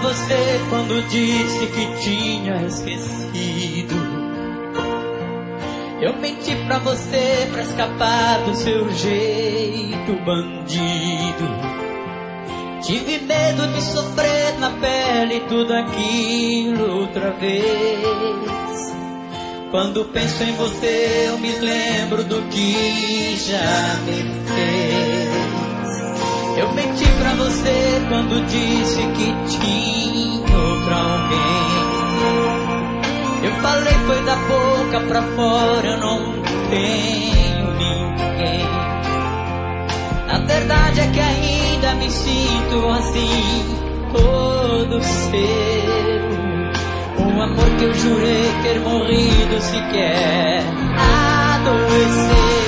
você quando disse que tinha esquecido. Eu menti pra você pra escapar do seu jeito bandido. Tive medo de sofrer na pele tudo aquilo outra vez. Quando penso em você eu me lembro do que já me fez. Eu menti pra você quando disse que tinha outra alguém. Eu falei foi da boca pra fora, eu não tenho ninguém. A verdade é que ainda me sinto assim, todo seu. O amor que eu jurei ter morrido sequer adoeceu.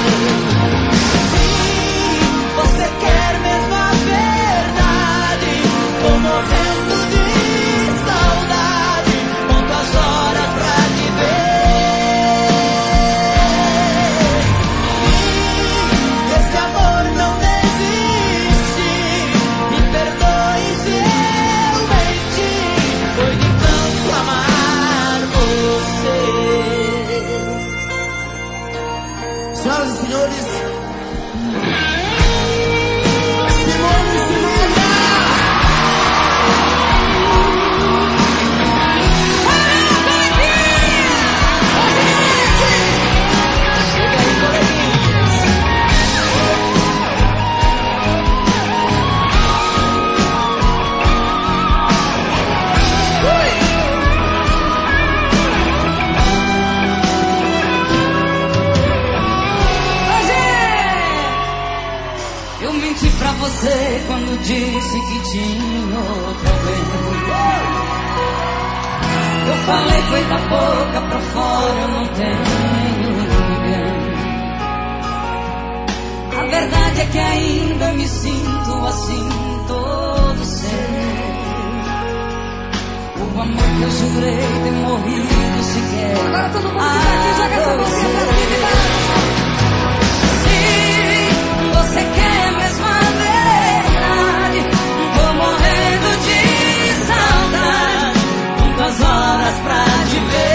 Você quer mesmo a verdade? Tô morrendo de saudade, conto as horas pra te ver. Esse amor não desiste, me perdoe se eu menti. Foi de tanto amar você. Senhoras e senhores, eu menti pra você quando disse que tinha outra alguém. Eu falei foi da boca pra fora, eu não tenho ninguém. A verdade é que ainda me sinto assim, todo seu. O amor que eu jurei ter morrido sequer. Agora todo mundo que tá aqui, joga essa mãozinha pra cima e dá. Você quer mesmo a verdade? Tô morrendo de saudade, quantas horas pra te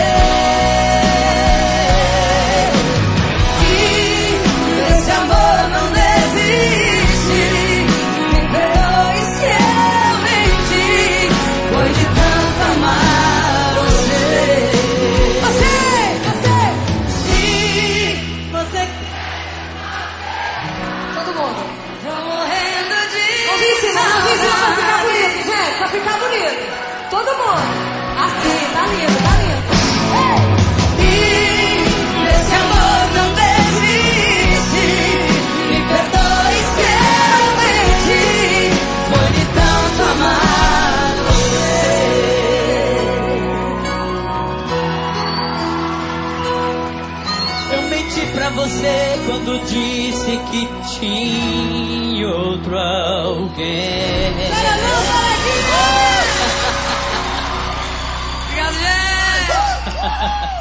ver. E esse amor não desiste, me perdoe se eu menti. Foi de tanto amar você. Você Todo mundo. tô morrendo de Vamos ensinar pra ficar bonito, gente. Pra ficar bonito. Todo mundo. Assim, tá lindo, tá lindo. E esse amor não desiste, me perdoe se eu menti. Foi de tanto amar você. Eu menti pra você quando disse que tinha outro alguém. Obrigado, gente!